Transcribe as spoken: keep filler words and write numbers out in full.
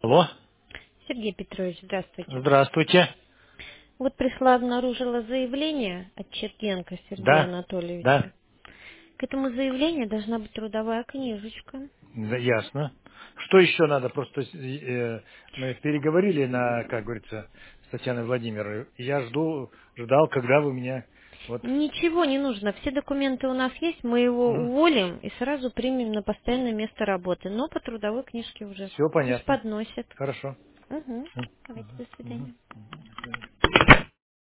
Алло, Сергей Петрович, здравствуйте. здравствуйте. Вот пришла, обнаружила заявление от Чертенко Сергея Да, Анатольевича. да, К этому заявлению должна быть трудовая книжечка. да, ясно. Что еще надо? Просто э, мы переговорили на, как говорится, с Татьяной Владимировной. И я жду, ждал, когда вы меня вот. Ничего не нужно, все документы у нас есть, мы его уволим и сразу примем на постоянное место работы. Но по трудовой книжке уже Все пусть понятно. подносят. Хорошо. Угу. М, Давайте, мгм, до мгм. свидания.